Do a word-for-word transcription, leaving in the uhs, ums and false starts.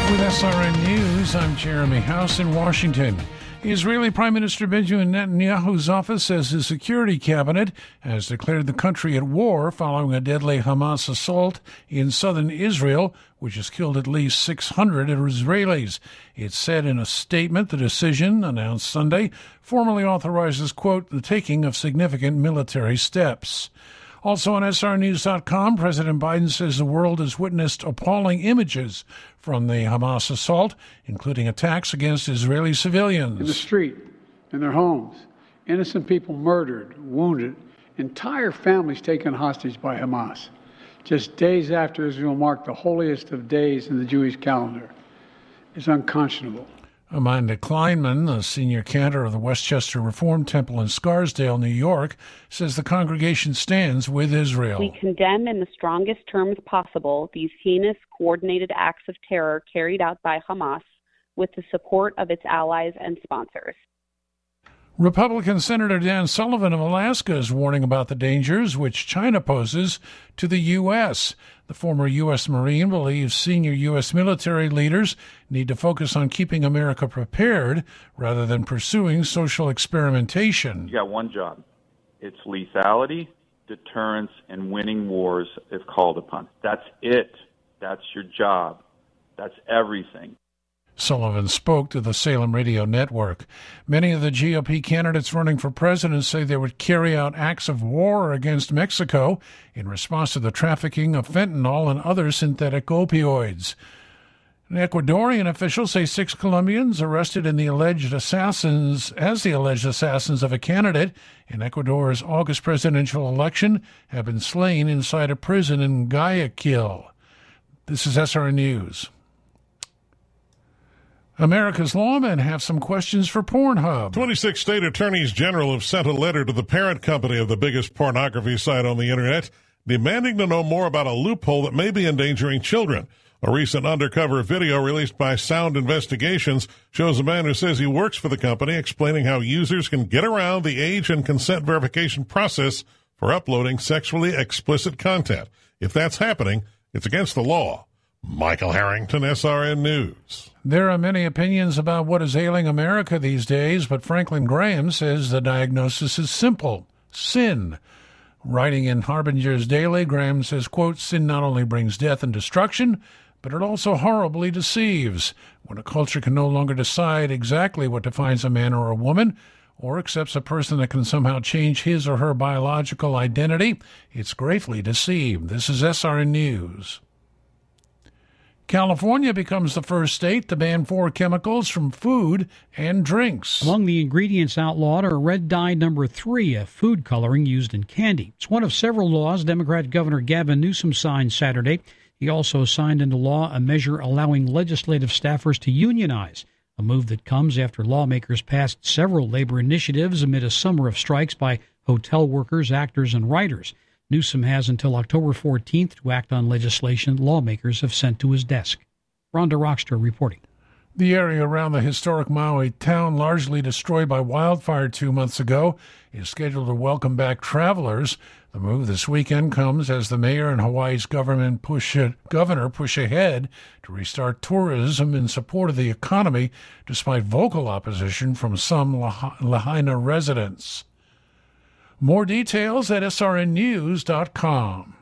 With S R N News, I'm Jeremy House in Washington. Israeli Prime Minister Benjamin Netanyahu's office says his security cabinet has declared the country at war following a deadly Hamas assault in southern Israel, which has killed at least six hundred Israelis. It said in a statement the decision, announced Sunday, formally authorizes, quote, the taking of significant military steps. Also on S R News dot com, President Biden says the world has witnessed appalling images from the Hamas assault, including attacks against Israeli civilians. In the street, in their homes, innocent people murdered, wounded, entire families taken hostage by Hamas, just days after Israel marked the holiest of days in the Jewish calendar. It's unconscionable. Amanda Kleinman, the senior cantor of the Westchester Reformed Temple in Scarsdale, New York, says the congregation stands with Israel. We condemn in the strongest terms possible these heinous, coordinated acts of terror carried out by Hamas with the support of its allies and sponsors. Republican Senator Dan Sullivan of Alaska is warning about the dangers which China poses to the U S. The former U S Marine believes senior U S military leaders need to focus on keeping America prepared rather than pursuing social experimentation. You got one job. It's lethality, deterrence, and winning wars if called upon. That's it. That's your job. That's everything. Sullivan spoke to the Salem Radio Network. Many of the G O P candidates running for president say they would carry out acts of war against Mexico in response to the trafficking of fentanyl and other synthetic opioids. An Ecuadorian officials say six Colombians arrested in the alleged assassins as the alleged assassins of a candidate in Ecuador's August presidential election have been slain inside a prison in Guayaquil. This is S R N News. America's lawmen have some questions for Pornhub. twenty-six state attorneys general have sent a letter to the parent company of the biggest pornography site on the internet, demanding to know more about a loophole that may be endangering children. A recent undercover video released by Sound Investigations shows a man who says he works for the company explaining how users can get around the age and consent verification process for uploading sexually explicit content. If that's happening, it's against the law. Michael Harrington, S R N News. There are many opinions about what is ailing America these days, but Franklin Graham says the diagnosis is simple: sin. Writing in Harbinger's Daily, Graham says, quote, sin not only brings death and destruction, but it also horribly deceives. When a culture can no longer decide exactly what defines a man or a woman, or accepts a person that can somehow change his or her biological identity, it's gravely deceived. This is S R N News. California becomes the first state to ban four chemicals from food and drinks. Among the ingredients outlawed are red dye number three, a food coloring used in candy. It's one of several laws Democrat Governor Gavin Newsom signed Saturday. He also signed into law a measure allowing legislative staffers to unionize, a move that comes after lawmakers passed several labor initiatives amid a summer of strikes by hotel workers, actors, and writers. Newsom has until October fourteenth to act on legislation lawmakers have sent to his desk. Rhonda Rockster reporting. The area around the historic Maui town, largely destroyed by wildfire two months ago, is scheduled to welcome back travelers. The move this weekend comes as the mayor and Hawaii's government push it, governor push ahead to restart tourism in support of the economy, despite vocal opposition from some Lahaina residents. More details at S R N news dot com.